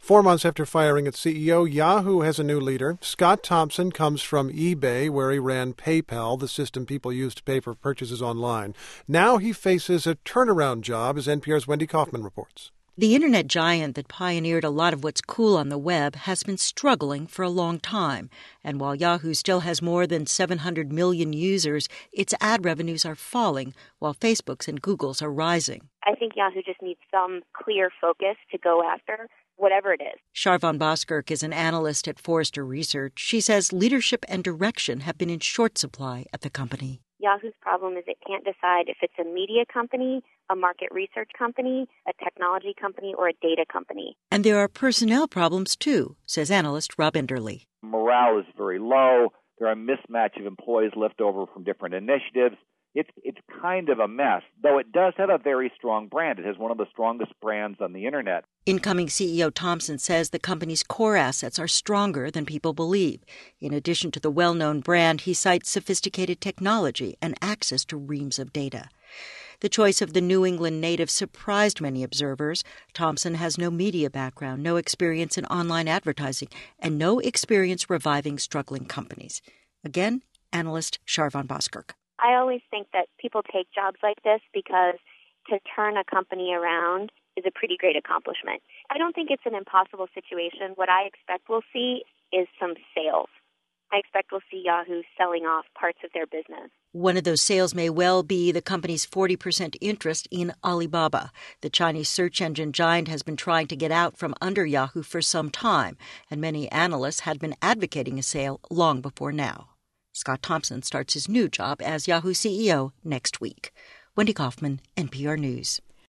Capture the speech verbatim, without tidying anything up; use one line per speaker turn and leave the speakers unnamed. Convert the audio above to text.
Four months after firing its C E O, Yahoo has a new leader. Scott Thompson comes from eBay, where he ran PayPal, the system people use to pay for purchases online. Now he faces a turnaround job, as N P R's Wendy Kaufman reports.
The internet giant that pioneered a lot of what's cool on the web has been struggling for a long time. And while Yahoo still has more than seven hundred million users, its ad revenues are falling, while Facebook's and Google's are rising.
I think Yahoo just needs some clear focus to go after, whatever it is.
Sharvan Boskirk is an analyst at Forrester Research. She says leadership and direction have been in short supply at the company.
Yahoo's problem is it can't decide if it's a media company, a market research company, a technology company, or a data company.
And there are personnel problems, too, says analyst Rob Enderle.
Morale is very low. There are a mismatch of employees left over from different initiatives. It's it's kind of a mess, though it does have a very strong brand. It has one of the strongest brands on the internet.
Incoming C E O Thompson says the company's core assets are stronger than people believe. In addition to the well-known brand, he cites sophisticated technology and access to reams of data. The choice of the New England native surprised many observers. Thompson has no media background, no experience in online advertising, and no experience reviving struggling companies. Again, analyst Sharvan Boskirk.
I always think that people take jobs like this because to turn a company around is a pretty great accomplishment. I don't think it's an impossible situation. What I expect we'll see is some sales. I expect we'll see Yahoo selling off parts of their business.
One of those sales may well be the company's forty percent interest in Alibaba. The Chinese search engine giant has been trying to get out from under Yahoo for some time, and many analysts had been advocating a sale long before now. Scott Thompson starts his new job as Yahoo C E O next week. Wendy Kaufman, N P R News.